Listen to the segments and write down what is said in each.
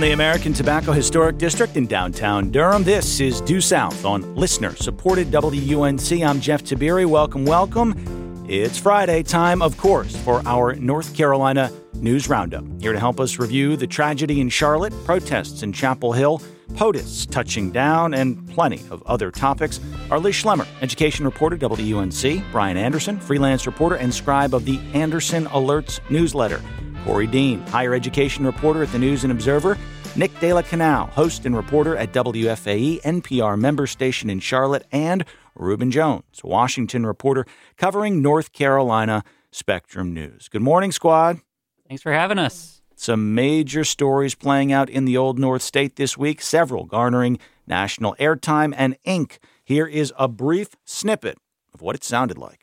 the American Tobacco Historic District in downtown Durham, this is Due South on listener-supported WUNC. I'm Jeff Tiberi. Welcome. It's Friday, time, of course, for our North Carolina News Roundup. Here to help us review the tragedy in Charlotte, protests in Chapel Hill, POTUS touching down, and plenty of other topics are Liz Schlemmer, education reporter, WUNC, Brian Anderson, freelance reporter and scribe of the Anderson Alerts newsletter, Corey Dean, higher education reporter at the News and Observer, Nick De La Canal, host and reporter at WFAE, NPR member station in Charlotte, and Reuben Jones, Washington reporter covering North Carolina Spectrum News. Good morning, squad. Thanks for having us. Some major stories playing out in the Old North State this week, several garnering national airtime and ink. Here is a brief snippet of what it sounded like.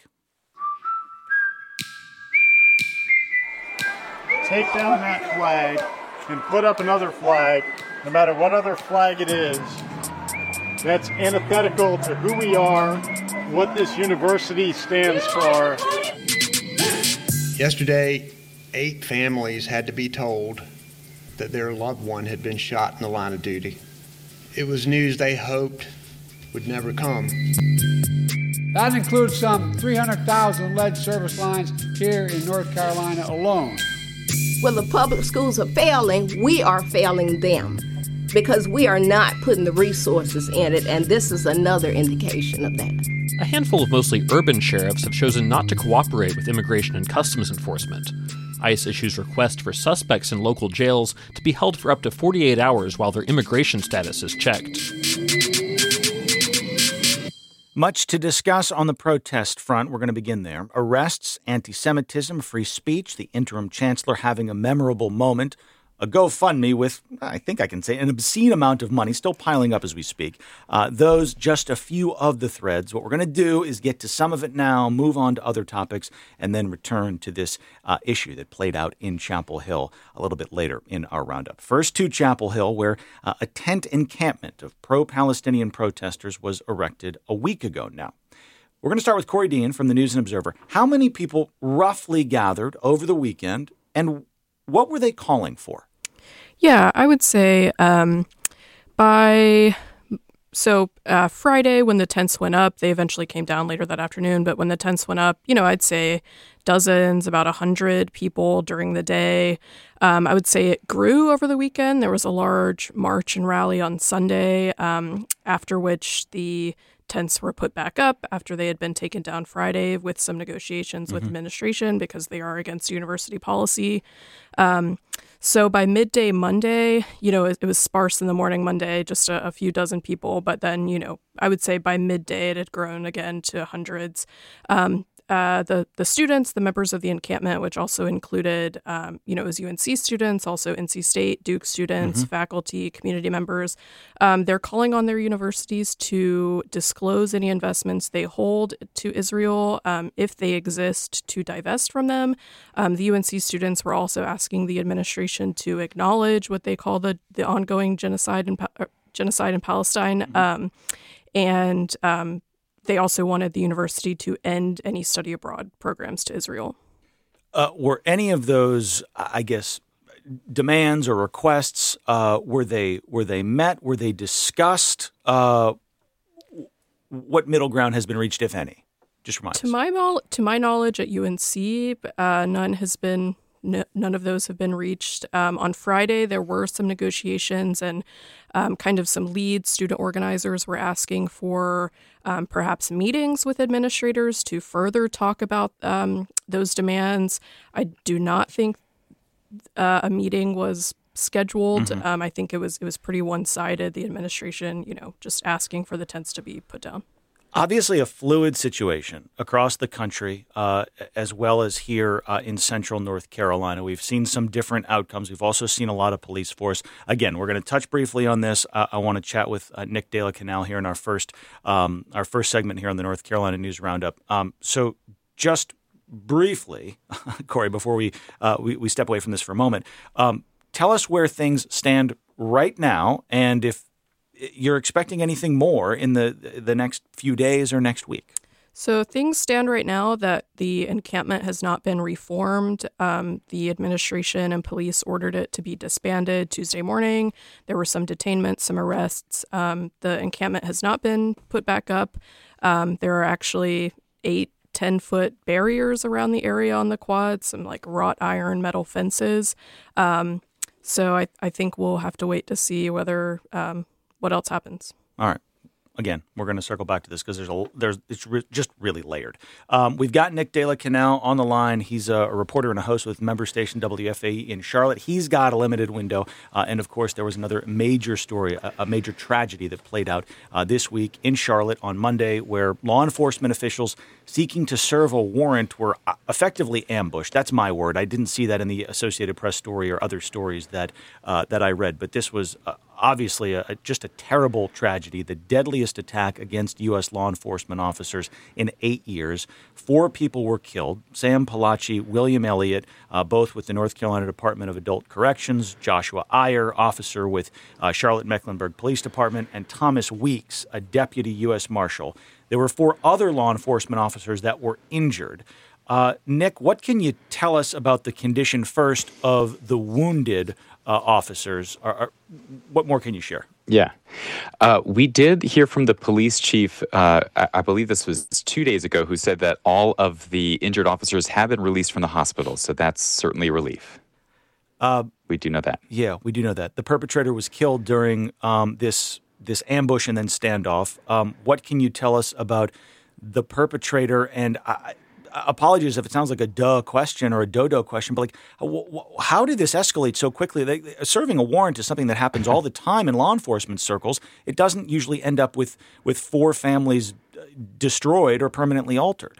Take down that flag and put up another flag, no matter what other flag it is, that's antithetical to who we are, what this university stands for. Yesterday, 8 families had to be told that their loved one had been shot in the line of duty. It was news they hoped would never come. That includes some 300,000 lead service lines here in North Carolina alone. Well, the public schools are failing. We are failing them because we are not putting the resources in it, and this is another indication of that. A handful of mostly urban sheriffs have chosen not to cooperate with immigration and customs enforcement. ICE issues requests for suspects in local jails to be held for up to 48 hours while their immigration status is checked. Much to discuss on the protest front. We're going to begin there. Arrests, anti-Semitism, free speech, the interim chancellor having a memorable moment, a GoFundMe with, I think I can say, an obscene amount of money still piling up as we speak. Those just a few of the threads. What we're going to do is get to some of it now, move on to other topics, and then return to this issue that played out in Chapel Hill a little bit later in our roundup. First to Chapel Hill, where a tent encampment of pro-Palestinian protesters was erected a week ago now. We're going to start with Corey Dean from the News and Observer. How many people roughly gathered over the weekend, and what were they calling for? Yeah, I would say Friday when the tents went up, they eventually came down later that afternoon. But when the tents went up, I'd say dozens, about 100 people during the day. I would say it grew over the weekend. There was a large march and rally on Sunday, after which the tents were put back up after they had been taken down Friday with some negotiations with administration because they are against university policy. So by midday Monday, it was sparse in the morning Monday, just a few dozen people. But then, I would say by midday it had grown again to hundreds. The students, the members of the encampment, which also included, it was UNC students, also NC State, Duke students, faculty, community members. They're calling on their universities to disclose any investments they hold to Israel, if they exist, to divest from them. The UNC students were also asking the administration to acknowledge what they call the ongoing genocide in Palestine, they also wanted the university to end any study abroad programs to Israel. Were any of those, demands or requests, were they met? Were they discussed? What middle ground has been reached, if any? Just remind us. To my knowledge, at UNC, none of those have been reached. On Friday, there were some negotiations and kind of some lead student organizers were asking for perhaps meetings with administrators to further talk about those demands. I do not think a meeting was scheduled. I think it was pretty one-sided. The administration, just asking for the tents to be put down. Obviously a fluid situation across the country, as well as here in central North Carolina. We've seen some different outcomes. We've also seen a lot of police force. Again, we're going to touch briefly on this. I want to chat with Nick De La Canal here in our first segment here on the North Carolina News Roundup. So just briefly, Corey, before we step away from this for a moment, tell us where things stand right now and if you're expecting anything more in the next few days or next week. So things stand right now that the encampment has not been reformed. The administration and police ordered it to be disbanded Tuesday morning. There were some detainments, some arrests. The encampment has not been put back up. There are actually 8-10-foot barriers around the area on the quad, some like wrought iron metal fences. So I think we'll have to wait to see whether what else happens. All right. Again, we're going to circle back to this because it's just really layered. We've got Nick De La Canal on the line. He's a reporter and a host with member station WFAE in Charlotte. He's got a limited window. And, of course, there was another major story, a major tragedy that played out this week in Charlotte on Monday where law enforcement officials seeking to serve a warrant were effectively ambushed. That's my word. I didn't see that in the Associated Press story or other stories that I read. But this was obviously just a terrible tragedy, the deadliest attack against U.S. law enforcement officers in 8 years. 4 people were killed: Sam Palachi, William Elliott, both with the North Carolina Department of Adult Corrections; Joshua Iyer, officer with Charlotte-Mecklenburg Police Department; and Thomas Weeks, a deputy U.S. Marshal. There were 4 other law enforcement officers that were injured. Nick, what can you tell us about the condition first of the wounded officers? What more can you share? Yeah. We did hear from the police chief, I believe this was 2 days ago, who said that all of the injured officers have been released from the hospital. So that's certainly a relief. We do know that. Yeah, we do know that. The perpetrator was killed during this ambush and then standoff. What can you tell us about the perpetrator? And apologies if it sounds like a duh question or a dodo question, but how did this escalate so quickly? Serving a warrant is something that happens all the time in law enforcement circles. It doesn't usually end up with 4 families destroyed or permanently altered.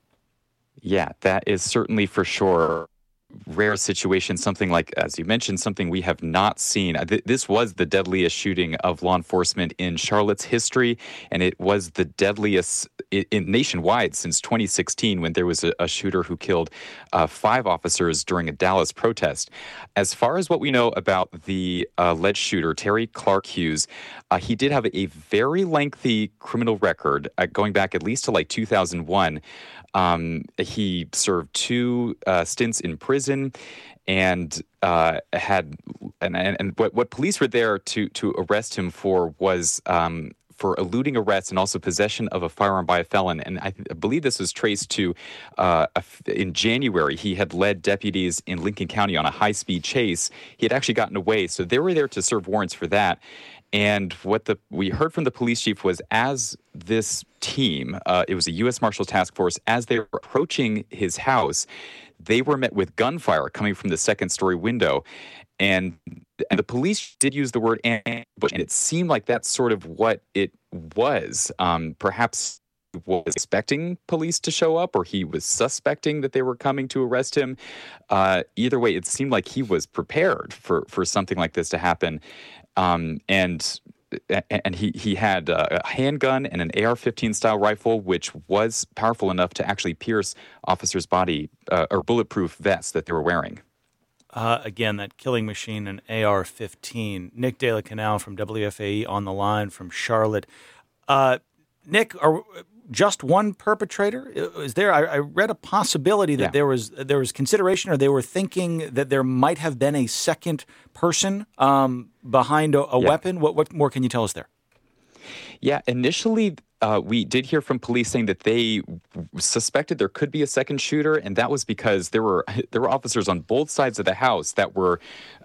Yeah, that is certainly for sure rare situation, something like, as you mentioned, something we have not seen. This was the deadliest shooting of law enforcement in Charlotte's history, and it was the deadliest nationwide since 2016 when there was a shooter who killed 5 officers during a Dallas protest. As far as what we know about the alleged shooter, Terry Clark Hughes, he did have a very lengthy criminal record going back at least to like 2001. He served 2 stints in prison and what police were there to arrest him for was for eluding arrest and also possession of a firearm by a felon. And I believe this was traced to in January, he had led deputies in Lincoln County on a high-speed chase. He had actually gotten away, so they were there to serve warrants for that. And what we heard from the police chief was, as this team, it was a U.S. Marshals Task Force, as they were approaching his house, they were met with gunfire coming from the second-story window. And the police did use the word ambush, and it seemed like that's sort of what it was. Perhaps he was expecting police to show up, or he was suspecting that they were coming to arrest him. Either way, it seemed like he was prepared for something like this to happen. And he had a handgun and an AR-15 style rifle, which was powerful enough to actually pierce officers' body or bulletproof vests that they were wearing. Again, that killing machine, an AR-15. Nick De La Canal from WFAE on the line from Charlotte. Nick, just one perpetrator? Is there? I read a possibility that there was consideration, or they were thinking that there might have been a second person behind a weapon. What more can you tell us there? Yeah, initially we did hear from police saying that they suspected there could be a second shooter, and that was because there were officers on both sides of the house that were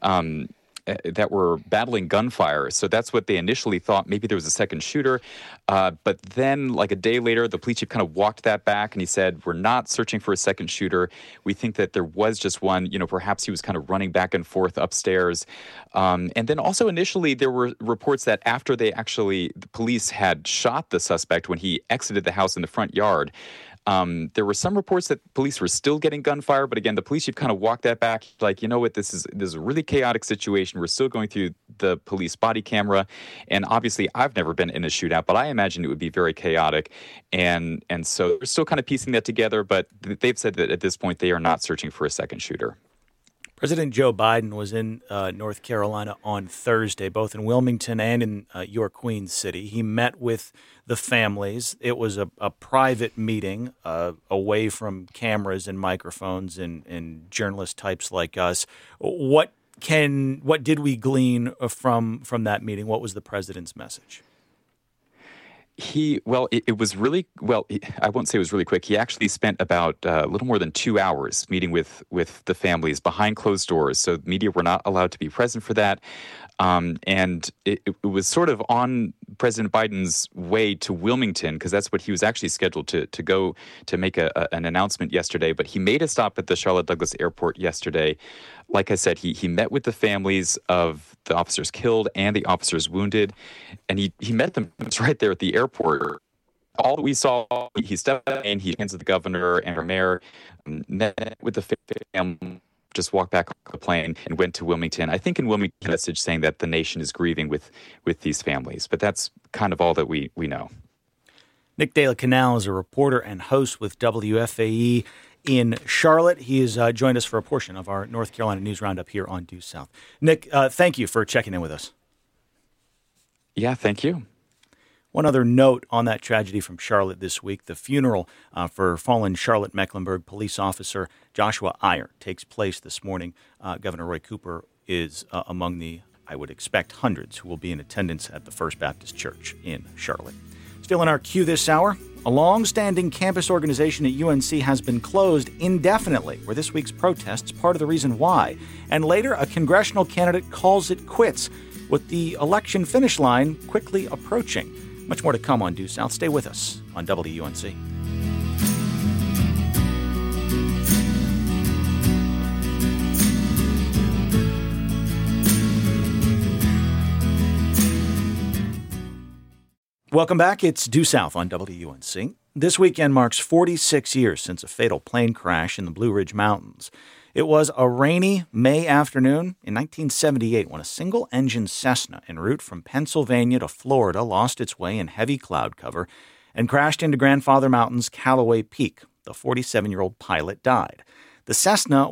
battling gunfire. So that's what they initially thought. Maybe there was a second shooter. But then, like a day later, the police chief kind of walked that back, and he said, we're not searching for a second shooter. We think that there was just one. Perhaps he was kind of running back and forth upstairs. And then also initially, there were reports that after the police had shot the suspect when he exited the house in the front yard, there were some reports that police were still getting gunfire, but again, the police chief kind of walked that back. Like, you know what, this is a really chaotic situation. We're still going through the police body camera, and obviously, I've never been in a shootout, but I imagine it would be very chaotic, and so they're still kind of piecing that together. But they've said that at this point, they are not searching for a second shooter. President Joe Biden was in North Carolina on Thursday, both in Wilmington and in your Queen City. He met with the families. It was a private meeting away from cameras and microphones and journalist types like us. What did we glean from that meeting? What was the president's message? It was really, I won't say it was really quick. He actually spent about a little more than 2 hours meeting with the families behind closed doors. So the media were not allowed to be present for that. And it was sort of on President Biden's way to Wilmington, because that's what he was actually scheduled to go to make an announcement yesterday. But he made a stop at the Charlotte Douglas Airport yesterday. Like I said, he met with the families of the officers killed and the officers wounded, and he met them right there at the airport. All that we saw, he stepped in, he hands to the governor and her mayor, met with the family, just walked back on the plane and went to Wilmington. I think in Wilmington, a message saying that the nation is grieving with these families, but that's kind of all that we know. Nick De La Canal is a reporter and host with WFAE in Charlotte. He has joined us for a portion of our North Carolina News Roundup here on Due South. Nick, thank you for checking in with us. Yeah, thank you. One other note on that tragedy from Charlotte this week: the funeral for fallen Charlotte-Mecklenburg police officer Joshua Iyer takes place this morning. Governor Roy Cooper is among the, I would expect, hundreds who will be in attendance at the First Baptist Church in Charlotte. Still in our queue this hour, a long-standing campus organization at UNC has been closed indefinitely. Were this week's protests part of the reason why? And later, a congressional candidate calls it quits, with the election finish line quickly approaching. Much more to come on Due South. Stay with us on WUNC. Welcome back. It's Due South on WUNC. This weekend marks 46 years since a fatal plane crash in the Blue Ridge Mountains. It was a rainy May afternoon in 1978 when a single-engine Cessna en route from Pennsylvania to Florida lost its way in heavy cloud cover and crashed into Grandfather Mountain's Callaway Peak. The 47-year-old pilot died. The Cessna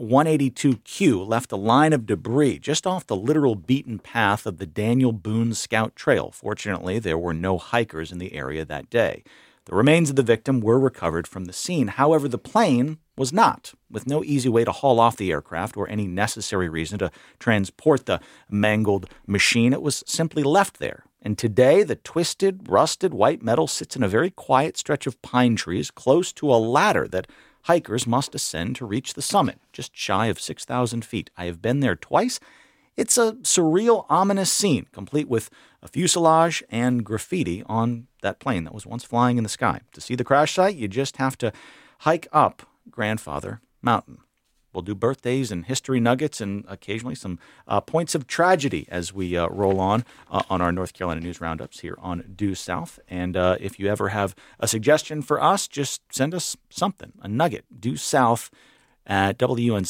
182Q left a line of debris just off the literal beaten path of the Daniel Boone Scout Trail. Fortunately, there were no hikers in the area that day. The remains of the victim were recovered from the scene. However, the plane was not, with no easy way to haul off the aircraft or any necessary reason to transport the mangled machine. It was simply left there. And today, the twisted, rusted white metal sits in a very quiet stretch of pine trees close to a ladder that hikers must ascend to reach the summit, just shy of 6,000 feet. I have been there twice. It's a surreal, ominous scene, complete with a fuselage and graffiti on that plane that was once flying in the sky. To see the crash site, you just have to hike up Grandfather Mountain. We'll do birthdays and history nuggets and occasionally some points of tragedy as we roll on our North Carolina News Roundups here on Due South. And if you ever have a suggestion for us, just send us something, a nugget, Due South at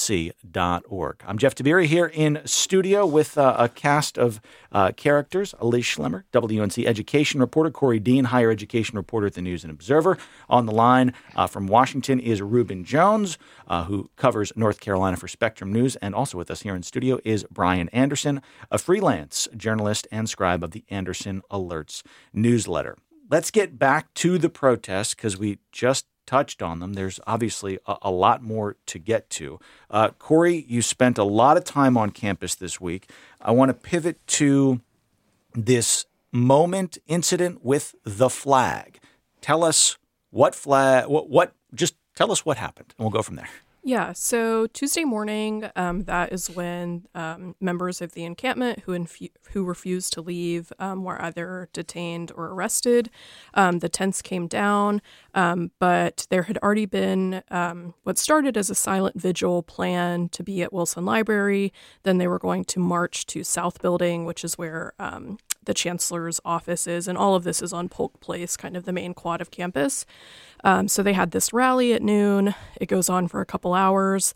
WUNC.org. I'm Jeff Tiberi here in studio with a cast of characters. Elise Schlemmer, WUNC education reporter. Corey Dean, higher education reporter at the News and Observer. On the line from Washington is Reuben Jones, who covers North Carolina for Spectrum News. And also with us here in studio is Brian Anderson, a freelance journalist and scribe of the Anderson Alerts newsletter. Let's get back to the protests because we just touched on them. There's obviously a lot more to get to. Corey, you spent a lot of time on campus this week. I want to pivot to this incident with the flag. Tell us what flag, just tell us what happened, and we'll go from there. Yeah, so Tuesday morning, that is when members of the encampment who refused to leave were either detained or arrested. The tents came down, but there had already been what started as a silent vigil plan to be at Wilson Library. Then they were going to march to South Building, which is where the chancellor's office is, and all of this is on Polk Place, kind of the main quad of campus. So they had this rally at noon. It goes on for a couple hours.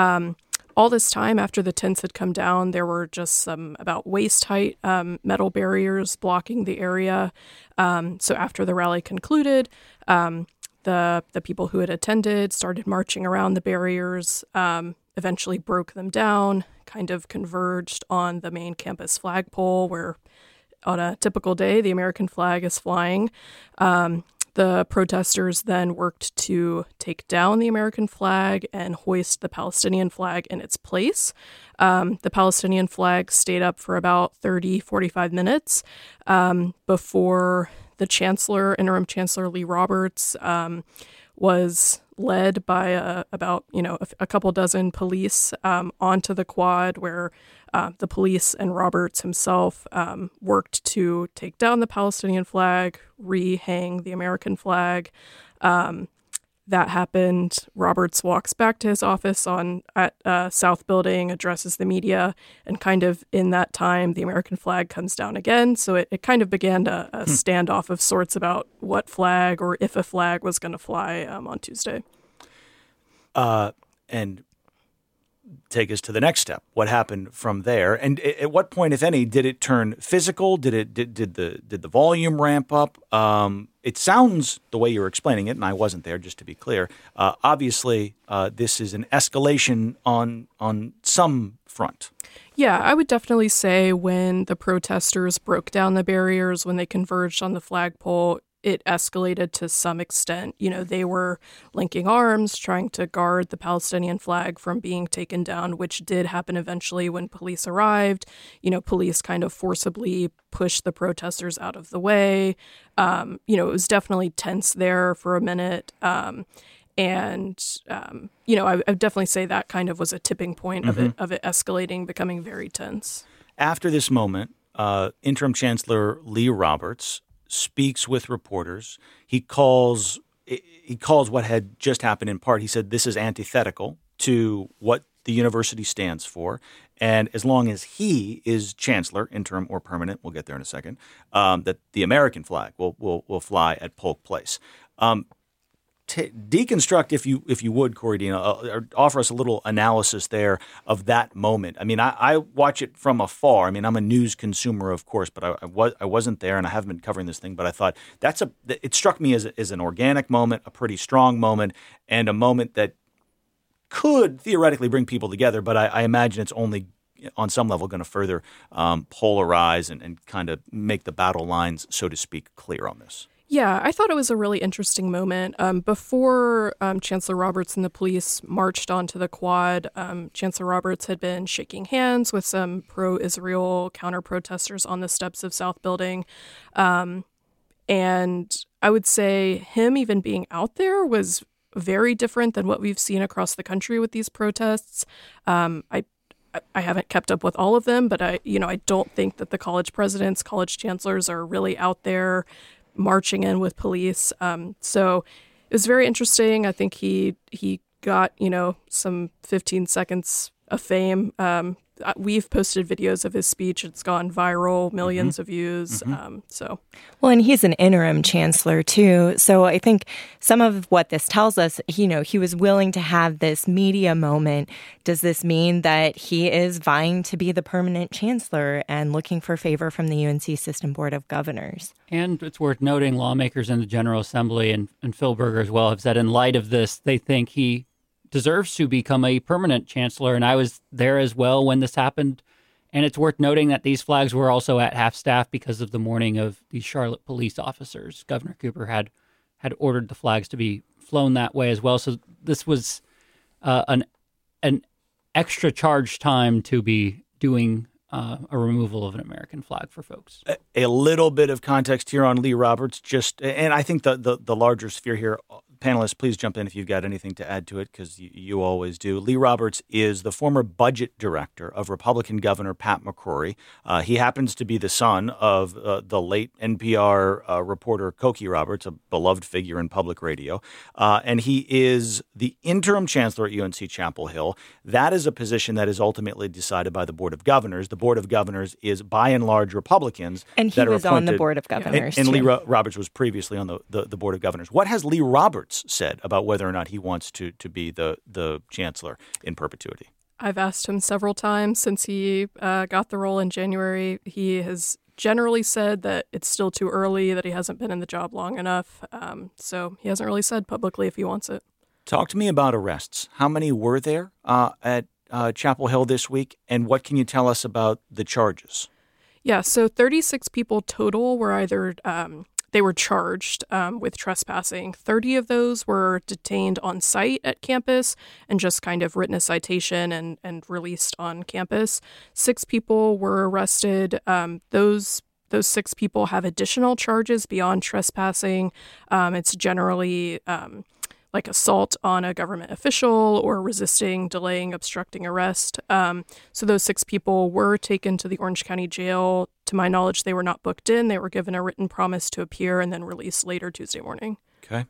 All this time after the tents had come down, there were just some about waist-height metal barriers blocking the area. So after the rally concluded, the people who had attended started marching around the barriers. eventually broke them down, kind of converged on the main campus flagpole where on a typical day, the American flag is flying. The protesters then worked to take down the American flag and hoist the Palestinian flag in its place. The Palestinian flag stayed up for about 45 minutes before the interim chancellor Lee Roberts, was led by about a couple dozen police onto the quad where the police and Roberts himself worked to take down the Palestinian flag, rehang the American flag. That happened. Roberts walks back to his office at South Building, addresses the media, and kind of in that time, the American flag comes down again. So it kind of began a standoff of sorts about what flag or if a flag was going to fly on Tuesday. And take us to the next step. What happened from there? And at what point, if any, did it turn physical? Did the volume ramp up? It sounds the way you were explaining it, and I wasn't there, just to be clear. Obviously, this is an escalation on some front. Yeah, I would definitely say when the protesters broke down the barriers, when they converged on the flagpole, it escalated to some extent. They were linking arms, trying to guard the Palestinian flag from being taken down, which did happen eventually when police arrived. Police kind of forcibly pushed the protesters out of the way. It was definitely tense there for a minute. I would definitely say that kind of was a tipping point of it escalating, becoming very tense. After this moment, Interim Chancellor Lee Roberts speaks with reporters. He calls what had just happened in part. He said this is antithetical to what the university stands for. And as long as he is chancellor, interim or permanent, we'll get there in a second, that the American flag will fly at Polk Place. Deconstruct, if you would, Corey Dean, or offer us a little analysis there of that moment. I mean, I watch it from afar. I mean, I'm a news consumer, of course, but I wasn't there, and I haven't been covering this thing. But I thought it struck me as an organic moment, a pretty strong moment, and a moment that could theoretically bring people together. But I imagine it's only on some level going to further polarize and kind of make the battle lines, so to speak, clear on this. Yeah, I thought it was a really interesting moment. Before Chancellor Roberts and the police marched onto the quad, Chancellor Roberts had been shaking hands with some pro-Israel counter-protesters on the steps of South Building. And I would say him even being out there was very different than what we've seen across the country with these protests. I haven't kept up with all of them, but I don't think that the college presidents, college chancellors are really out there marching in with police. So it was very interesting. I think he got, some 15 seconds of fame. We've posted videos of his speech. It's gone viral, millions of views. Well, and he's an interim chancellor, too. So I think some of what this tells us, he was willing to have this media moment. Does this mean that he is vying to be the permanent chancellor and looking for favor from the UNC System Board of Governors? And it's worth noting lawmakers in the General Assembly and Phil Berger as well have said in light of this, they think he deserves to become a permanent chancellor. And I was there as well when this happened. And it's worth noting that these flags were also at half-staff because of the mourning of the Charlotte police officers. Governor Cooper had ordered the flags to be flown that way as well. So this was an extra charge time to be doing a removal of an American flag for folks. A little bit of context here on Lee Roberts, and I think the larger sphere here. Panelists, please jump in if you've got anything to add to it, because you always do. Lee Roberts is the former budget director of Republican Governor Pat McCrory. He happens to be the son of the late NPR reporter Cokie Roberts, a beloved figure in public radio. And he is the interim chancellor at UNC Chapel Hill. That is a position that is ultimately decided by the Board of Governors. The Board of Governors is, by and large, Republicans. And he was on the Board of Governors, and Lee Roberts was previously on the Board of Governors. What has Lee Roberts said about whether or not he wants to be the chancellor in perpetuity? I've asked him several times since he got the role in January. He has generally said that it's still too early, that he hasn't been in the job long enough. So he hasn't really said publicly if he wants it. Talk to me about arrests. How many were there at Chapel Hill this week, and what can you tell us about the charges? Yeah, so 36 people total were either they were charged with trespassing. 30 of those were detained on site at campus and just kind of written a citation and released on campus. 6 people were arrested. Those 6 people have additional charges beyond trespassing. It's generally like assault on a government official or resisting, delaying, obstructing arrest. So those 6 people were taken to the Orange County Jail. To my knowledge, they were not booked in. They were given a written promise to appear and then released later Tuesday morning. Okay.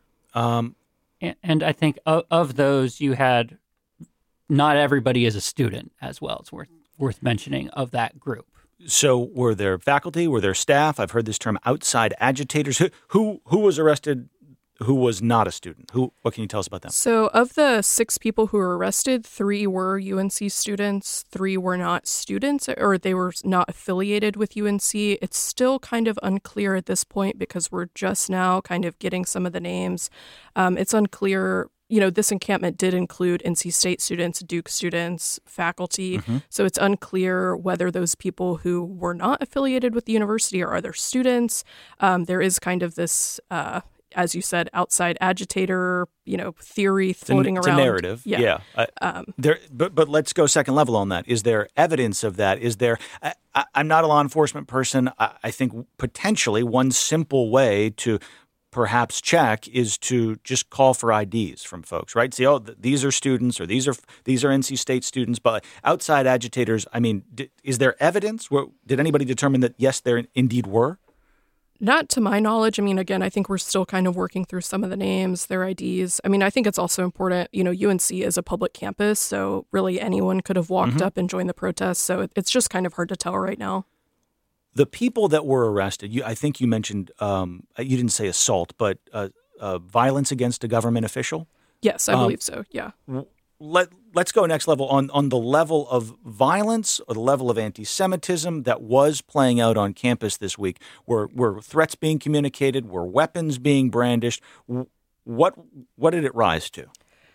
And I think of those, you had not everybody is a student as well. It's worth mentioning of that group. So were there faculty? Were there staff? I've heard this term outside agitators. Who was arrested? Who was not a student? What can you tell us about them? So of the 6 people who were arrested, 3 were UNC students, 3 were not students, or they were not affiliated with UNC. It's still kind of unclear at this point because we're just now kind of getting some of the names. It's unclear. This encampment did include NC State students, Duke students, faculty. Mm-hmm. So it's unclear whether those people who were not affiliated with the university are other students. There is kind of this as you said, outside agitator, theory floating around. It's a narrative. Yeah. But let's go second level on that. Is there evidence of that? Is there? I'm not a law enforcement person. I think potentially one simple way to perhaps check is to just call for IDs from folks, right? See, these are students or these are NC State students. But outside agitators, I mean, is there evidence? Did anybody determine that, yes, there indeed were? Not to my knowledge. I mean, again, I think we're still kind of working through some of the names, their IDs. I mean, I think it's also important, UNC is a public campus, so really anyone could have walked up and joined the protest. So it's just kind of hard to tell right now. The people that were arrested, I think you mentioned, you didn't say assault, but violence against a government official? Yes, I believe so, yeah. Let's go next level on the level of violence or the level of anti-Semitism that was playing out on campus this week. Were threats being communicated? Were weapons being brandished? What did it rise to?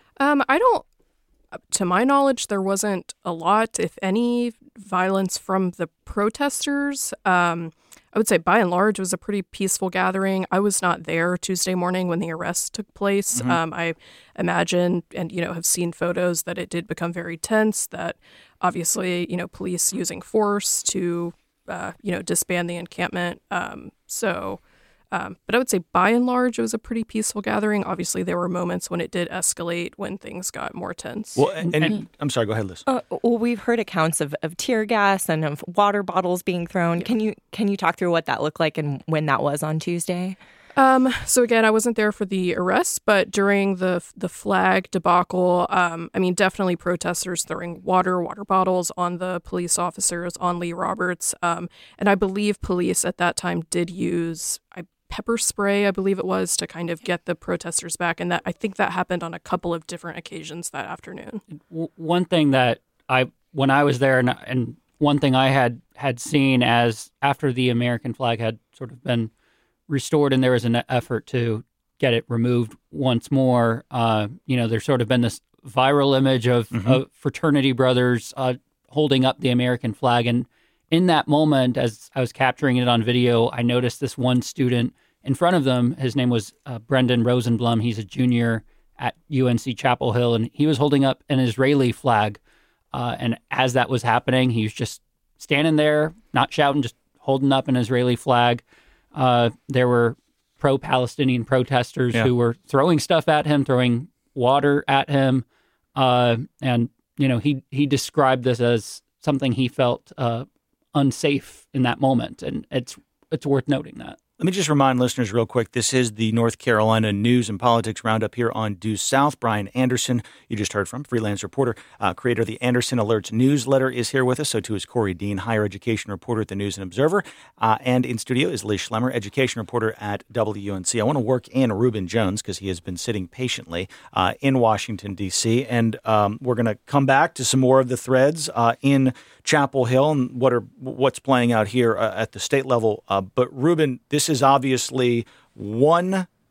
To my knowledge, there wasn't a lot, if any, violence from the protesters. I would say by and large, it was a pretty peaceful gathering. I was not there Tuesday morning when the arrest took place. Mm-hmm. I imagine and, have seen photos that it did become very tense, that obviously, police using force to, disband the encampment. But I would say by and large, it was a pretty peaceful gathering. Obviously, there were moments when it did escalate, when things got more tense. Well, and I'm sorry, go ahead, Liz. We've heard accounts of tear gas and of water bottles being thrown. Yeah. Can you talk through what that looked like and when that was on Tuesday? So again, I wasn't there for the arrest, but during the flag debacle, definitely protesters throwing water bottles on the police officers, on Lee Roberts. And I believe police at that time did use pepper spray, I believe it was, to kind of get the protesters back. And I think that happened on a couple of different occasions that afternoon. One thing that when I was there, and one thing I had seen as after the American flag had sort of been restored and there was an effort to get it removed once more, there's sort of been this viral image of fraternity brothers holding up the American flag. And in that moment, as I was capturing it on video, I noticed this one student in front of them. His name was Brendan Rosenblum. He's a junior at UNC Chapel Hill, and he was holding up an Israeli flag. And as that was happening, he was just standing there, not shouting, just holding up an Israeli flag. There were pro-Palestinian protesters who were throwing stuff at him, throwing water at him. And he described this as something he felt unsafe in that moment. And it's worth noting that. Let me just remind listeners real quick, this is the North Carolina News and Politics Roundup here on Due South. Brian Anderson, you just heard from, freelance reporter, creator of the Anderson Alerts newsletter, is here with us. So too is Corey Dean, higher education reporter at the News and Observer. And in studio is Liz Schlemmer, education reporter at WUNC. I want to work in Reuben Jones because he has been sitting patiently in Washington, D.C. And we're going to come back to some more of the threads in Chapel Hill and what's playing out here at the state level. But Reuben, this is obviously one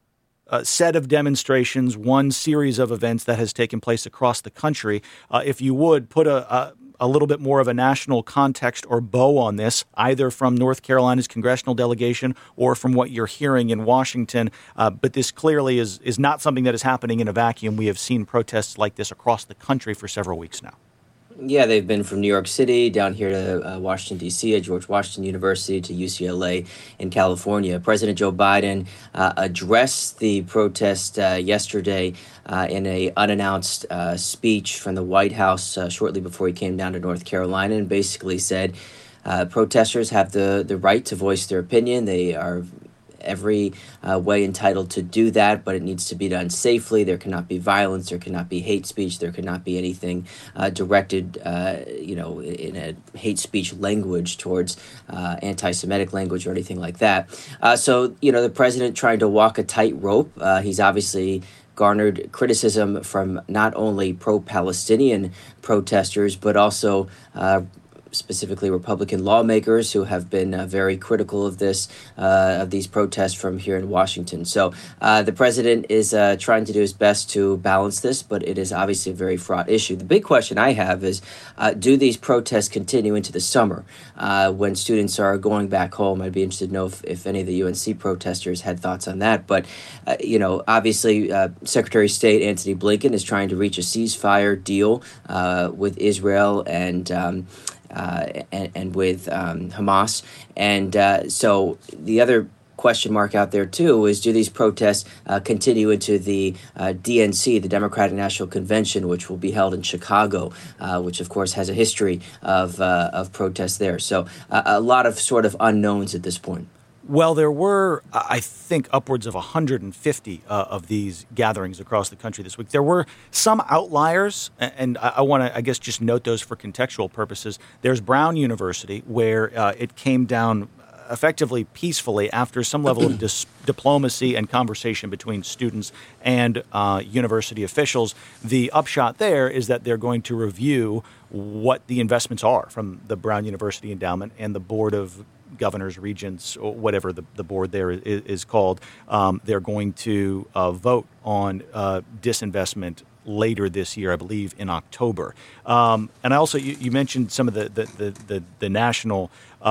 set of demonstrations, one series of events that has taken place across the country. If you would put a little bit more of a national context or bow on this, either from North Carolina's congressional delegation or from what you're hearing in Washington. But this clearly is not something that is happening in a vacuum. We have seen protests like this across the country for several weeks now. Yeah, they've been from New York City down here to Washington, D.C., at George Washington University, to UCLA in California. President Joe Biden addressed the protest yesterday in an unannounced speech from the White House shortly before he came down to North Carolina, and basically said protesters have the right to voice their opinion. They are every way entitled to do that, but it needs to be done safely. There cannot be violence. There cannot be hate speech. There cannot be anything directed, in a hate speech language towards anti-Semitic language or anything like that. So the president trying to walk a tightrope. He's obviously garnered criticism from not only pro-Palestinian protesters, but also specifically Republican lawmakers who have been very critical of these protests from here in Washington. So the president is trying to do his best to balance this, but it is obviously a very fraught issue. The big question I have is, do these protests continue into the summer when students are going back home? I'd be interested to know if any of the UNC protesters had thoughts on that. But, obviously Secretary of State Antony Blinken is trying to reach a ceasefire deal with Israel and with Hamas. And so the other question mark out there, too, is do these protests continue into the DNC, the Democratic National Convention, which will be held in Chicago, which, of course, has a history of protests there. So a lot of sort of unknowns at this point. Well, there were, I think, upwards of 150 of these gatherings across the country this week. There were some outliers, and I want to, just note those for contextual purposes. There's Brown University, where it came down effectively peacefully after some level of diplomacy and conversation between students and university officials. The upshot there is that they're going to review what the investments are from the Brown University Endowment and the Board of Governors, Regents, or whatever the board there is called. They're going to vote on disinvestment later this year, I believe, in October. And I also, you mentioned some of the national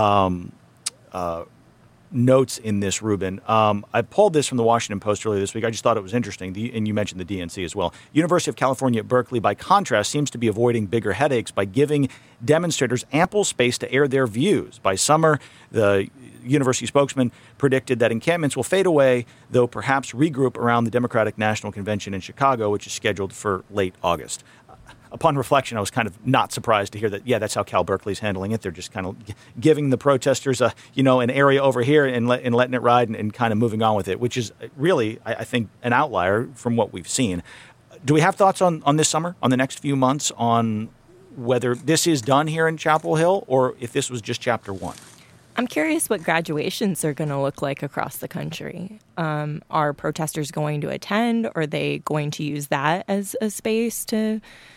notes in this, Ruben. I pulled this from the Washington Post earlier this week. I just thought it was interesting, and you mentioned the DNC as well. University of California at Berkeley, by contrast, seems to be avoiding bigger headaches by giving demonstrators ample space to air their views. By summer, the university spokesman predicted that encampments will fade away, though perhaps regroup around the Democratic National Convention in Chicago, which is scheduled for late August. Upon reflection, I was kind of not surprised to hear that, that's how Cal Berkeley's handling it. They're just kind of giving the protesters an area over here and letting it ride and kind of moving on with it, which is really, I think, an outlier from what we've seen. Do we have thoughts on this summer, on the next few months, on whether this is done here in Chapel Hill or if this was just chapter one? I'm curious what graduations are going to look like across the country. Are protesters going to attend? Or are they going to use that as a space to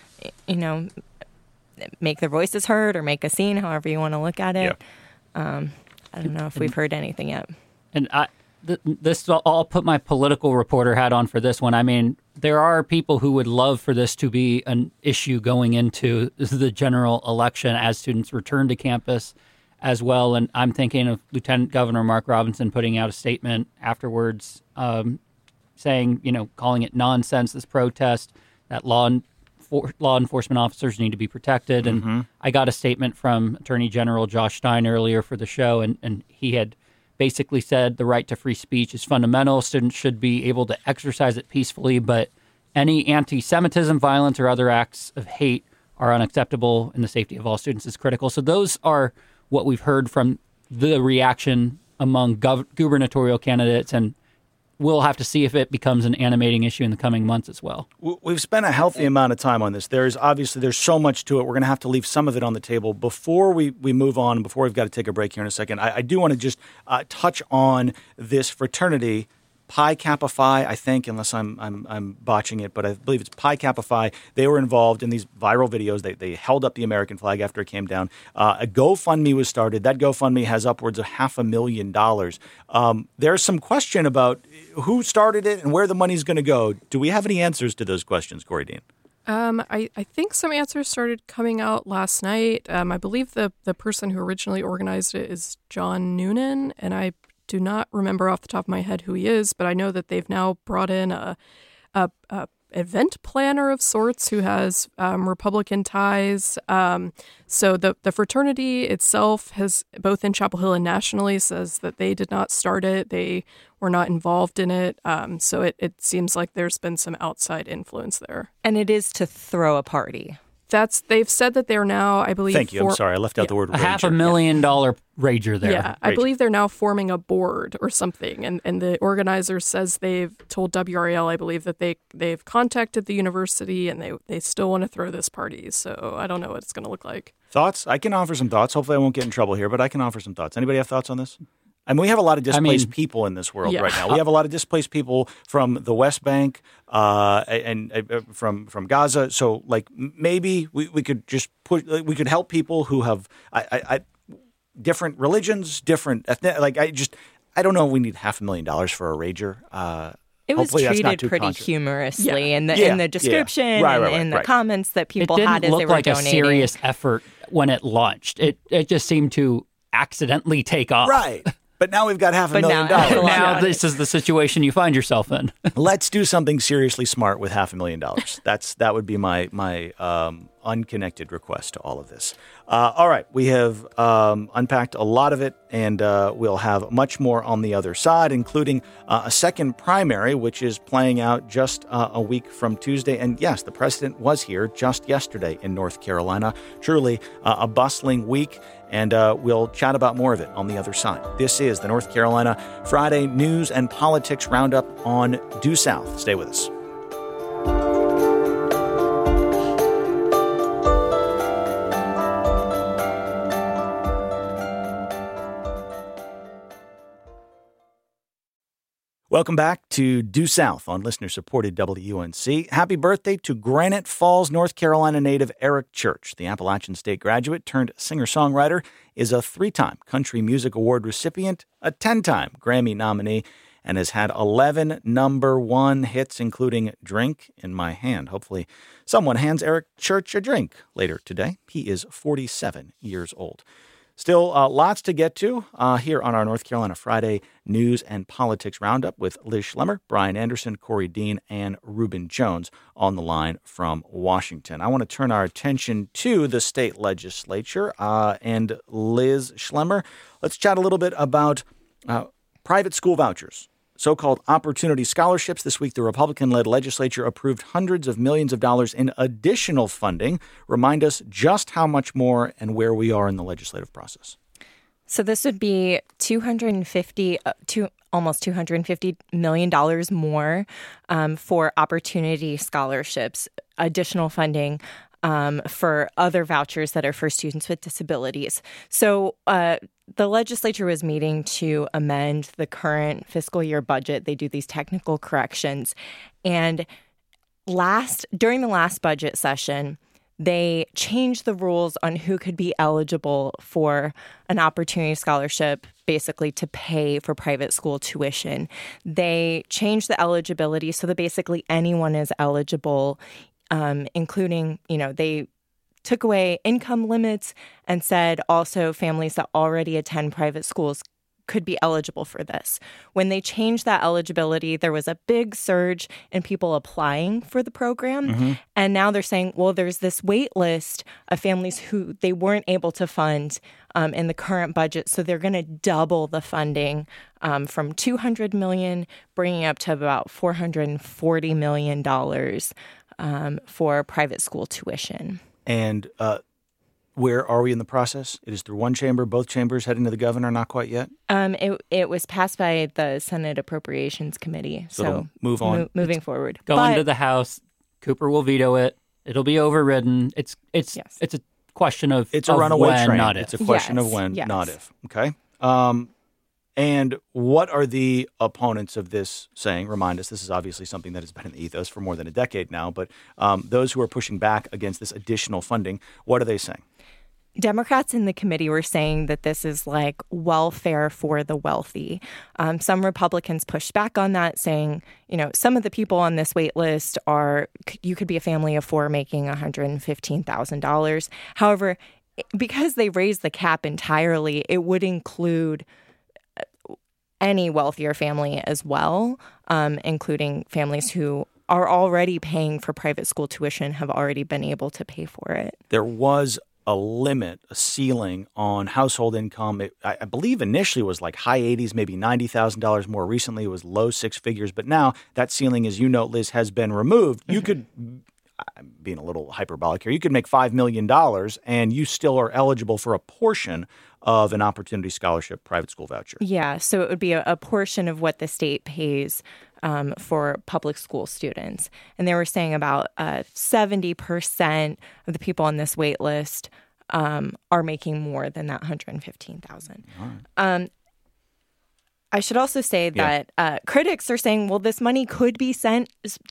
make their voices heard or make a scene, however you want to look at it? Yeah. I don't know if we've heard anything yet. And I'll put my political reporter hat on for this one. I mean, there are people who would love for this to be an issue going into the general election as students return to campus as well. And I'm thinking of Lieutenant Governor Mark Robinson putting out a statement afterwards saying, calling it nonsense, this protest, that law enforcement officers need to be protected. And I got a statement from Attorney General Josh Stein earlier for the show, and he had basically said the right to free speech is fundamental. Students should be able to exercise it peacefully, but any anti-Semitism, violence, or other acts of hate are unacceptable, and the safety of all students is critical. So those are what we've heard from the reaction among gubernatorial candidates, and we'll have to see if it becomes an animating issue in the coming months as well. We've spent a healthy amount of time on this. There's so much to it. We're going to have to leave some of it on the table. Before we move on, before we've got to take a break here in a second, I do want to just touch on this fraternity Pi Kappa Phi, I think, unless I'm botching it, but I believe it's Pi Kappa Phi. They were involved in these viral videos. They held up the American flag after it came down. A GoFundMe was started. That GoFundMe has upwards of $500,000. There's some question about who started it and where the money's going to go. Do we have any answers to those questions, Corey Dean? I think some answers started coming out last night. I believe the person who originally organized it is John Noonan, and I do not remember off the top of my head who he is, but I know that they've now brought in a event planner of sorts who has Republican ties. So the fraternity itself has, both in Chapel Hill and nationally, says that they did not start it. They were not involved in it. So it seems like there's been some outside influence there. And it is to throw a party. They've said that they're now, I believe. Thank you. I'm sorry. I left out the word rager. $500,000 rager there. Yeah, I believe they're now forming a board or something. And the organizer says they've told WRAL, I believe, that they've contacted the university and they still want to throw this party. So I don't know what it's going to look like. Thoughts? I can offer some thoughts. Hopefully I won't get in trouble here, but I can offer some thoughts. Anybody have thoughts on this? I mean, we have a lot of displaced people in this world right now. We have a lot of displaced people from the West Bank and from Gaza. So, like, maybe we could just we could help people who have different religions, different ethnic. Like, I don't know if we need $500,000 for a rager. It was treated pretty humorously in the description and in the comments that people had as they were donating. It didn't look like a serious effort when it launched. It just seemed to accidentally take off. Right. But now we've got $500,000. Now this is the situation you find yourself in. Let's do something seriously smart with $500,000. That would be my unconnected request to all of this. All right, we have unpacked a lot of it, and we'll have much more on the other side, including a second primary, which is playing out just a week from Tuesday. And yes, the president was here just yesterday in North Carolina. Truly a bustling week. And we'll chat about more of it on the other side. This is the North Carolina Friday News and Politics Roundup on Due South. Stay with us. Welcome back to Due South on listener-supported WUNC. Happy birthday to Granite Falls, North Carolina native Eric Church. The Appalachian State graduate turned singer-songwriter is a 3-time Country Music Award recipient, a 10-time Grammy nominee, and has had 11 #1 hits, including Drink in My Hand. Hopefully someone hands Eric Church a drink later today. He is 47 years old. Still, lots to get to here on our North Carolina Friday News and Politics Roundup with Liz Schlemmer, Brian Anderson, Corey Dean, and Reuben Jones on the line from Washington. I want to turn our attention to the state legislature and Liz Schlemmer. Let's chat a little bit about private school vouchers. So-called opportunity scholarships. This week, the Republican-led legislature approved hundreds of millions of dollars in additional funding. Remind us just how much more and where we are in the legislative process. So this would be almost $250 million more for opportunity scholarships, additional funding for other vouchers that are for students with disabilities. So the legislature was meeting to amend the current fiscal year budget. They do these technical corrections. And during the last budget session, they changed the rules on who could be eligible for an opportunity scholarship, basically to pay for private school tuition. They changed the eligibility so that basically anyone is eligible, including, they took away income limits and said also families that already attend private schools could be eligible for this. When they changed that eligibility, there was a big surge in people applying for the program. Mm-hmm. And now they're saying, well, there's this wait list of families who they weren't able to fund in the current budget. So they're going to double the funding from $200 million, bringing up to about $440 million for private school tuition. And where are we in the process? It is through one chamber, both chambers heading to the governor, not quite yet? It was passed by the Senate Appropriations Committee. So move on. Moving forward. Going to the House. Cooper will veto it. It'll be overridden. It's a question of it's a runaway when, train. Not if. It's a question of when, not if. Okay. And what are the opponents of this saying? Remind us, this is obviously something that has been in the ethos for more than a decade now, but those who are pushing back against this additional funding, what are they saying? Democrats in the committee were saying that this is like welfare for the wealthy. Some Republicans pushed back on that, saying, some of the people on this wait list you could be a family of four making $115,000. However, because they raised the cap entirely, it would include any wealthier family as well, including families who are already paying for private school tuition, have already been able to pay for it. There was a limit, a ceiling on household income. I believe initially it was like high 80s, maybe $90,000. More recently, it was low six figures. But now that ceiling, as you note, Liz, has been removed. You could, being a little hyperbolic here, you could make $5 million and you still are eligible for a portion of an Opportunity Scholarship private school voucher. Yeah, so it would be a portion of what the state pays for public school students. And they were saying about 70% of the people on this wait list are making more than that $115,000. Right. I should also say that critics are saying, well, this money could be spent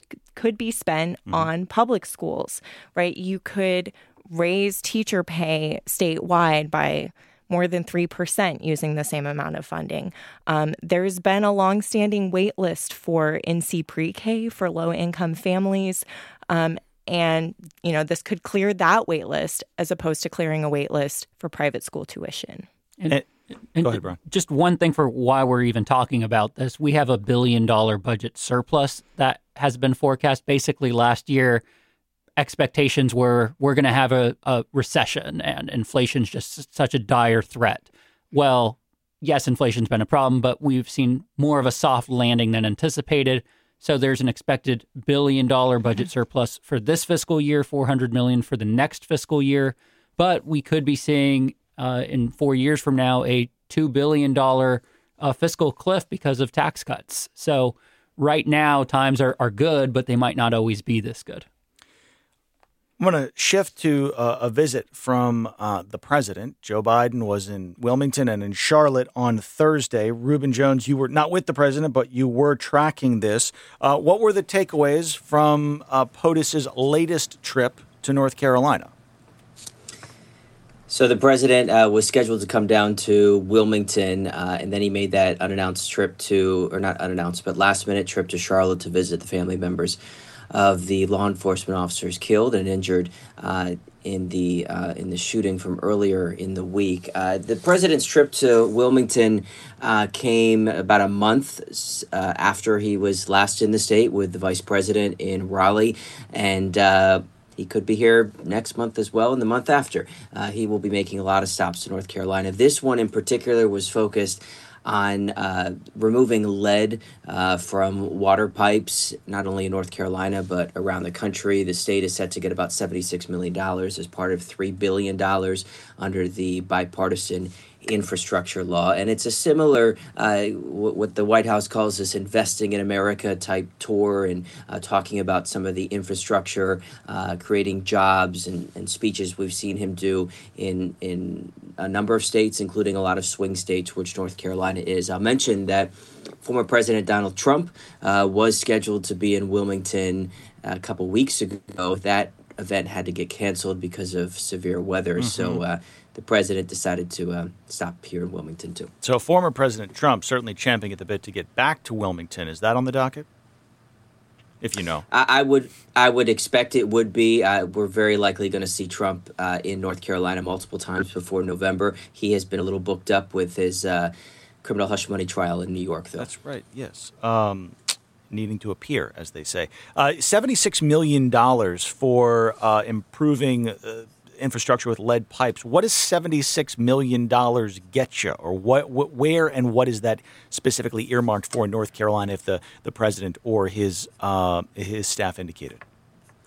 on public schools, right? You could raise teacher pay statewide by more than 3% using the same amount of funding. There's been a longstanding wait list for NC pre-K for low-income families. And, this could clear that wait list as opposed to clearing a wait list for private school tuition. And go ahead, Brian. Just one thing for why we're even talking about this. We have a $1 billion budget surplus that has been forecast. Basically, last year, expectations were we're going to have a recession and inflation's just such a dire threat. Well, yes, inflation's been a problem, but we've seen more of a soft landing than anticipated. So there's an expected $1 billion budget surplus for this fiscal year, $400 million for the next fiscal year. But we could be seeing in 4 years from now a $2 billion fiscal cliff because of tax cuts. So right now times are good, but they might not always be this good. I'm going to shift to a visit from the president. Joe Biden was in Wilmington and in Charlotte on Thursday. Reuben Jones, you were not with the president, but you were tracking this. What were the takeaways from POTUS's latest trip to North Carolina? So the president was scheduled to come down to Wilmington, and then he made that unannounced trip not unannounced, but last-minute trip to Charlotte to visit the family members of the law enforcement officers killed and injured in the shooting from earlier in the week. The president's trip to Wilmington came about a month after he was last in the state with the vice president in Raleigh, and he could be here next month as well, and the month after. He will be making a lot of stops to North Carolina. This one in particular was focused on removing lead from water pipes, not only in North Carolina, but around the country. The state is set to get about $76 million as part of $3 billion under the bipartisan infrastructure law. And it's a similar, what the White House calls this investing in America type tour, and talking about some of the infrastructure, creating jobs and speeches we've seen him do in a number of states, including a lot of swing states, which North Carolina is. I'll mention that former President Donald Trump was scheduled to be in Wilmington a couple weeks ago. That event had to get canceled because of severe weather. Mm-hmm. So the president decided to stop here in Wilmington, too. So former President Trump certainly champing at the bit to get back to Wilmington. Is that on the docket? If you know. I would expect it would be. We're very likely going to see Trump in North Carolina multiple times before November. He has been a little booked up with his criminal hush money trial in New York, though. That's right, yes. Needing to appear, as they say. $76 million for improving infrastructure with lead pipes. What does $76 million get you? Or where and what is that specifically earmarked for in North Carolina, if the president or his staff indicated?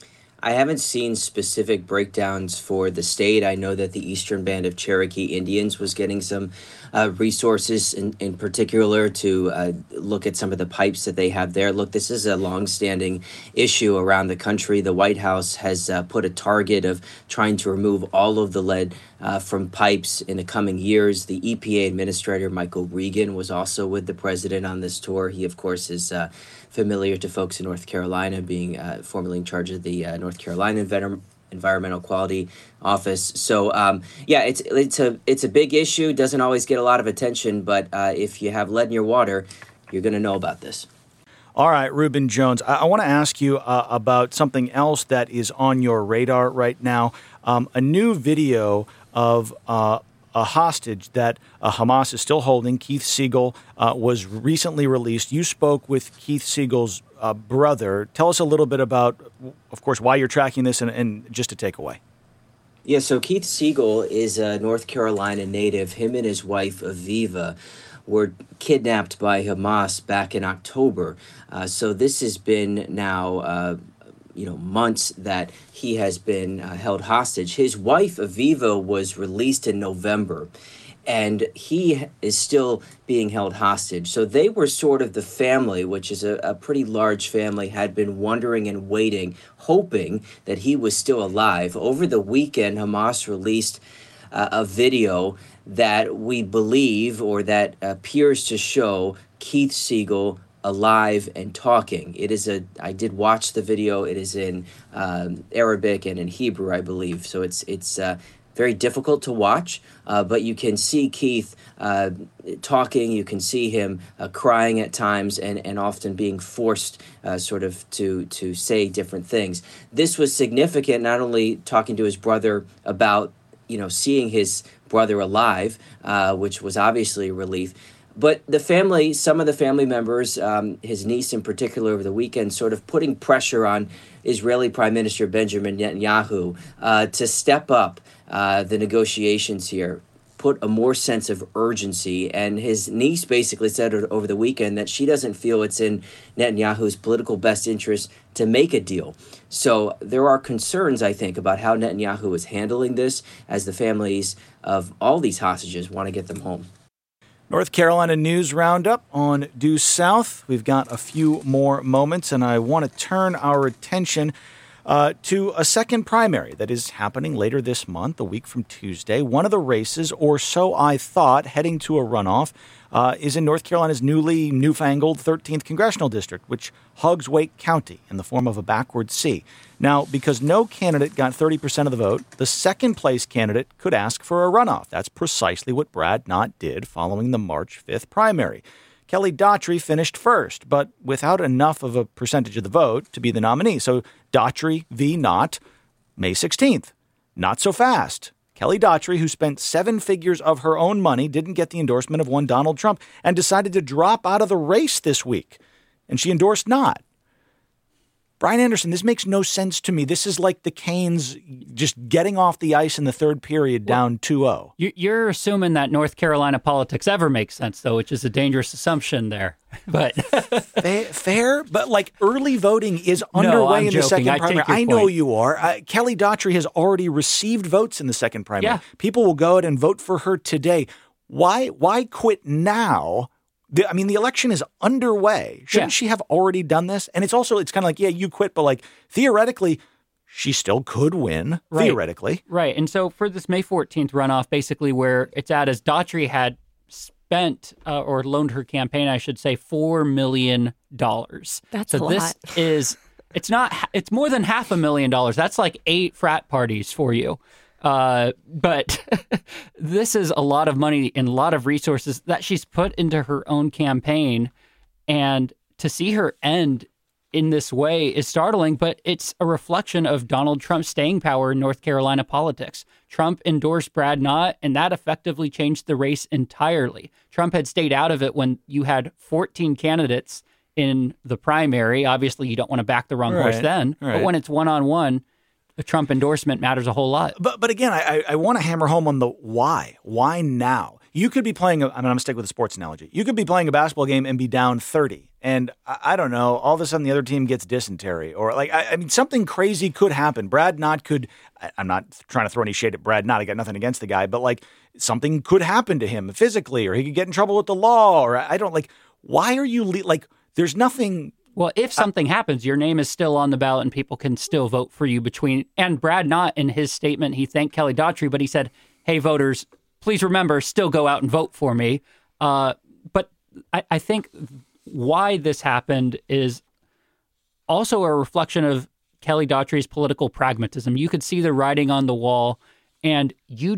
I haven't seen specific breakdowns for the state. I know that the Eastern Band of Cherokee Indians was getting some resources in particular to look at some of the pipes that they have there. Look, this is a longstanding issue around the country. The White House has put a target of trying to remove all of the lead from pipes in the coming years. The EPA Administrator, Michael Regan, was also with the president on this tour. He, of course, is familiar to folks in North Carolina, being formerly in charge of the North Carolina Environmental Quality Office. So, it's a big issue. Doesn't always get a lot of attention, but if you have lead in your water, you're going to know about this. All right, Ruben Jones, I want to ask you about something else that is on your radar right now. A new video of a hostage that Hamas is still holding, Keith Siegel, was recently released. You spoke with Keith Siegel's brother. Tell us a little bit about, of course, why you're tracking this and just a takeaway. Yeah, so Keith Siegel is a North Carolina native. Him and his wife, Aviva, were kidnapped by Hamas back in October. So this has been now months that he has been held hostage. His wife, Aviva, was released in November, and he is still being held hostage. So they were sort of the family, which is a pretty large family, had been wondering and waiting, hoping that he was still alive. Over the weekend, Hamas released a video that we believe, or that appears to show, Keith Siegel alive and talking. I did watch the video. It is in Arabic and in Hebrew, I believe. So it's very difficult to watch, but you can see Keith talking. You can see him crying at times and often being forced sort of to say different things. This was significant, not only talking to his brother about seeing his brother alive, which was obviously a relief, but the family, some of the family members, his niece in particular, over the weekend, sort of putting pressure on Israeli Prime Minister Benjamin Netanyahu to step up the negotiations here, put a more sense of urgency. And his niece basically said over the weekend that she doesn't feel it's in Netanyahu's political best interest to make a deal. So there are concerns, I think, about how Netanyahu is handling this, as the families of all these hostages want to get them home. North Carolina News Roundup on Due South. We've got a few more moments, and I want to turn our attention to a second primary that is happening later this month, a week from Tuesday. One of the races, or so I thought, heading to a runoff, is in North Carolina's newfangled 13th Congressional District, which hugs Wake County in the form of a backward C. Now, because no candidate got 30% of the vote, the second-place candidate could ask for a runoff. That's precisely what Brad Knott did following the March 5th primary. Kelly Daughtry finished first, but without enough of a percentage of the vote to be the nominee. So Daughtry v. Knott, May 16th. Not so fast. Kelly Daughtry, who spent 7 figures of her own money, didn't get the endorsement of one Donald Trump and decided to drop out of the race this week. And she endorsed Knott. Brian Anderson, this makes no sense to me. This is like the Canes just getting off the ice in the third period down 2-0. You're assuming that North Carolina politics ever makes sense, though, which is a dangerous assumption there. But fair, but like early voting is underway in the second primary. I know you are. Kelly Daughtry has already received votes in the second primary. Yeah. People will go out and vote for her today. Why quit now? The election is underway. Shouldn't she have already done this? And it's kind of like, yeah, you quit, but like theoretically, she still could win, theoretically. Right. And so for this May 14th runoff, basically where it's at is Daughtry had spent or loaned her campaign, I should say, $4 million. That's a lot. It's more than $500,000. That's like 8 frat parties for you. But this is a lot of money and a lot of resources that she's put into her own campaign. And to see her end in this way is startling, but it's a reflection of Donald Trump's staying power in North Carolina politics. Trump endorsed Brad Knott, and that effectively changed the race entirely. Trump had stayed out of it when you had 14 candidates in the primary. Obviously, you don't want to back the wrong horse then. Right. But when it's one-on-one, the Trump endorsement matters a whole lot. But again, I want to hammer home on the why. Why now? You could be playing, I'm going to stick with a sports analogy. You could be playing a basketball game and be down 30 and I don't know, all of a sudden the other team gets dysentery, or like, I mean, something crazy could happen. Brad Knott could, I'm not trying to throw any shade at Brad Knott. I got nothing against the guy, but like something could happen to him physically, or he could get in trouble with the law, or I don't like, why are you like, there's nothing. Well, if something happens, your name is still on the ballot and people can still vote for you and Brad Knott in his statement, he thanked Kelly Daughtry, but he said, hey, voters, please remember, still go out and vote for me. But I think why this happened is also a reflection of Kelly Daughtry's political pragmatism. You could see the writing on the wall, and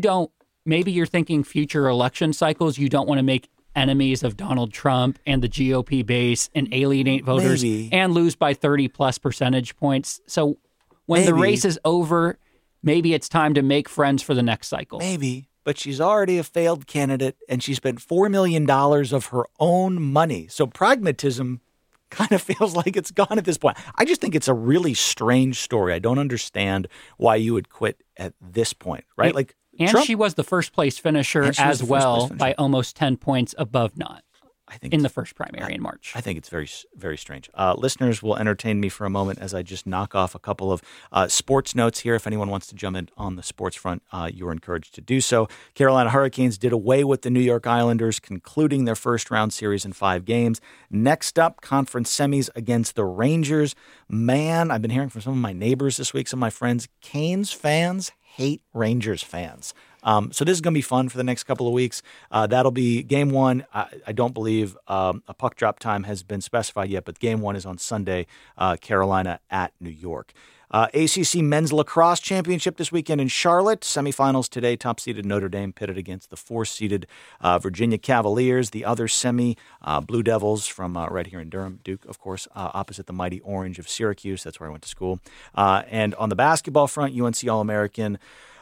maybe you're thinking future election cycles, you don't want to make enemies of Donald Trump and the GOP base and alienate voters and lose by 30+ percentage points. So when the race is over, maybe it's time to make friends for the next cycle. Maybe. But she's already a failed candidate, and she spent $4 million of her own money. So pragmatism kind of feels like it's gone at this point. I just think it's a really strange story. I don't understand why you would quit at this point, right? And Trump, she was the first place finisher as well by almost 10 points above Knott. I think in the first primary in March. I think it's very, very strange. Listeners will entertain me for a moment as I just knock off a couple of sports notes here. If anyone wants to jump in on the sports front, you are encouraged to do so. Carolina Hurricanes did away with the New York Islanders, concluding their first-round series in 5 games. Next up, conference semis against the Rangers. Man, I've been hearing from some of my neighbors this week, some of my friends, Canes fans hate Rangers fans. So this is going to be fun for the next couple of weeks. That'll be game 1. I don't believe a puck drop time has been specified yet, but game 1 is on Sunday, Carolina at New York. ACC Men's Lacrosse Championship this weekend in Charlotte. Semifinals today, top-seeded Notre Dame pitted against the 4th-seeded Virginia Cavaliers. The other semi, Blue Devils from right here in Durham, Duke, of course, opposite the Mighty Orange of Syracuse. That's where I went to school. And on the basketball front, UNC All-American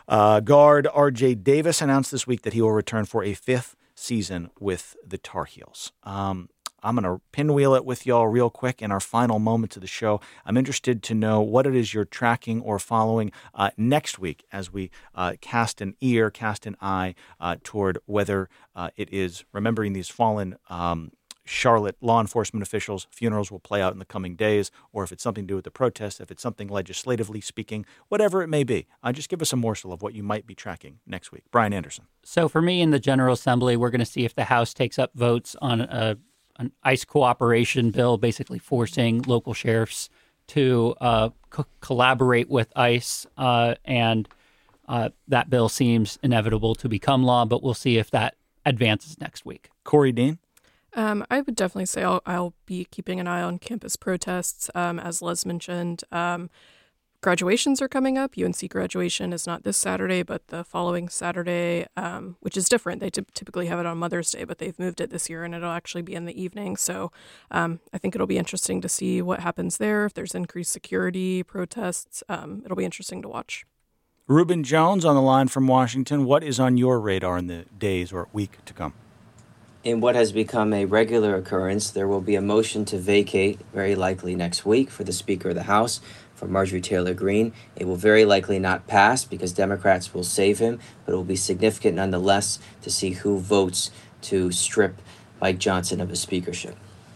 guard R.J. Davis announced this week that he will return for a 5th season with the Tar Heels. I'm going to pinwheel it with y'all real quick in our final moments of the show. I'm interested to know what it is you're tracking or following next week as we cast an eye toward whether it is remembering these fallen Charlotte law enforcement officials. Funerals will play out in the coming days, or if it's something to do with the protests, if it's something legislatively speaking, whatever it may be. Just give us a morsel of what you might be tracking next week. Brian Anderson. So for me in the General Assembly, we're going to see if the House takes up votes on an ICE cooperation bill, basically forcing local sheriffs to collaborate with ICE, and that bill seems inevitable to become law, but we'll see if that advances next week. Corey Dean? I would definitely say I'll be keeping an eye on campus protests. As Les mentioned, graduations are coming up. UNC graduation is not this Saturday, but the following Saturday, which is different. They typically have it on Mother's Day, but they've moved it this year, and it'll actually be in the evening. So I think it'll be interesting to see what happens there. If there's increased security, protests, it'll be interesting to watch. Reuben Jones on the line from Washington. What is on your radar in the days or week to come? In what has become a regular occurrence, there will be a motion to vacate, very likely next week, for the Speaker of the House, for Marjorie Taylor Greene. It will very likely not pass because Democrats will save him, but it will be significant nonetheless to see who votes to strip Mike Johnson of his speakership.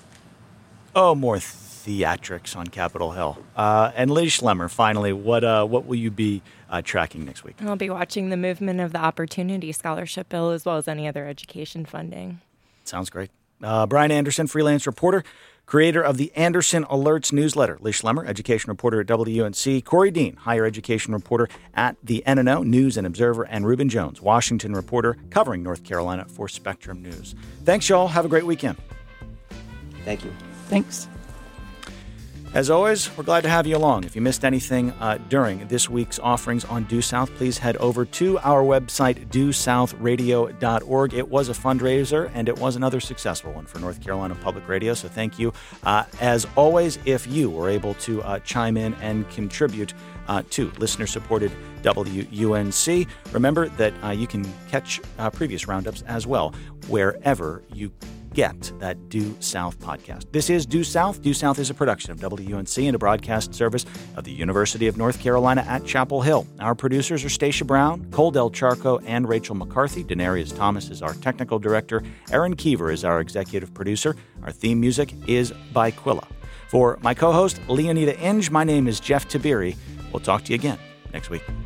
Oh, more theatrics on Capitol Hill. And Liz Schlemmer, finally, what will you be tracking next week? I'll be watching the movement of the Opportunity Scholarship Bill as well as any other education funding. Sounds great. Brian Anderson, freelance reporter, creator of the Anderson Alerts newsletter. Liz Schlemmer, education reporter at WUNC. Corey Dean, higher education reporter at the NNO, News and Observer. And Reuben Jones, Washington reporter covering North Carolina for Spectrum News. Thanks, y'all. Have a great weekend. Thank you. Thanks. As always, we're glad to have you along. If you missed anything during this week's offerings on Due South, please head over to our website, duesouthladio.org. It was a fundraiser, and it was another successful one for North Carolina Public Radio, so thank you. As always, if you were able to chime in and contribute to listener-supported WUNC, remember that you can catch previous roundups as well wherever you get that Due South podcast. This is Due South. Due South is a production of WUNC and a broadcast service of the University of North Carolina at Chapel Hill. Our producers are Stacia Brown, Cole Del Charco, and Rachel McCarthy. Denarius Thomas is our technical director. Aaron Keever is our executive producer. Our theme music is by Quilla. For my co-host, Leonida Inge, my name is Jeff Tiberi. We'll talk to you again next week.